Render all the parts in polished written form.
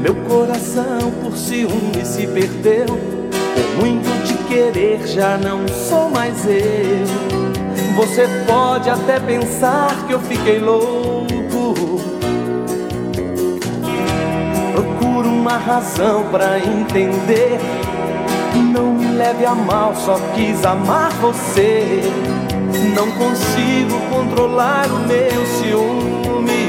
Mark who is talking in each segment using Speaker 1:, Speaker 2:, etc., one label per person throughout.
Speaker 1: Meu coração por ciúme se perdeu. Por muito te querer já não sou mais eu. Você pode até pensar que eu fiquei louco. Procuro uma razão pra entender. Não me leve a mal, só quis amar você. Não consigo controlar o meu ciúme.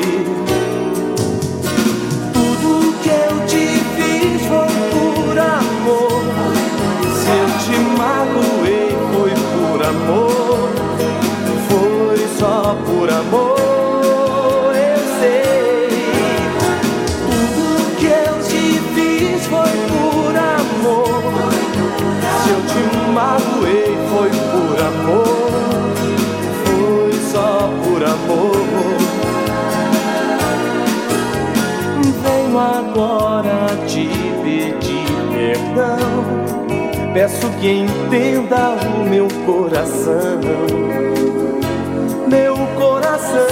Speaker 1: Tudo que eu te fiz foi por amor. Se eu te magoei foi por amor. Foi só por amor, eu sei. Tudo que eu te fiz foi por amor. Se eu te magoei foi por amor. Foi só por amor. Venho agora te pedir perdão. Peço que entenda o meu coração. Meu coração.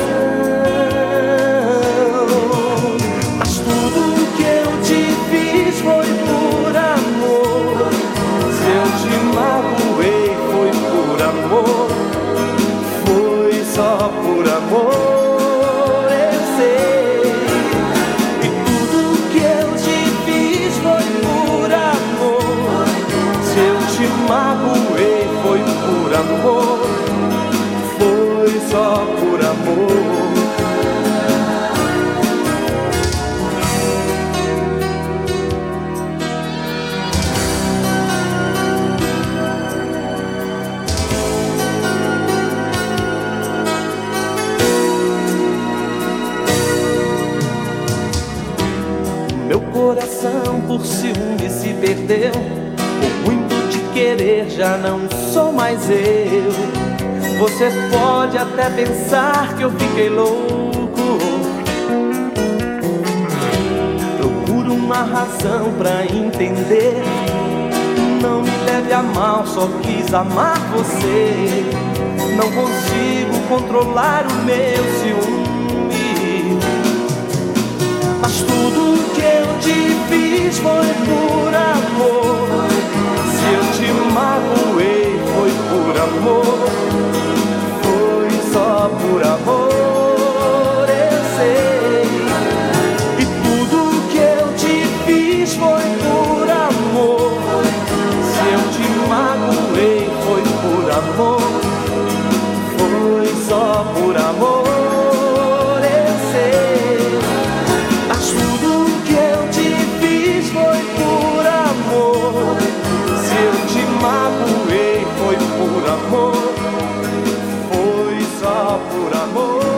Speaker 1: Mas tudo que eu te fiz foi por amor. Se eu te magoei foi por amor. Foi só por amor, eu sei. E tudo que eu te fiz foi por amor. Se eu te magoei foi por amor. Foi só por amor. Meu coração por ciúme se perdeu. Por muito te querer já não sou mais eu. Você pode até pensar que eu fiquei louco. Procuro uma razão pra entender. Não me leve a mal, só quis amar você. Não consigo controlar o meu ciúme. Mas tudo que eu te fiz foi por amor. Se eu te magoei foi por amor. Foi só por amor, eu sei. E tudo que eu te fiz foi por amor. Se eu te magoei foi por amor. Foi só por amor. Magoei foi por amor. Foi só por amor.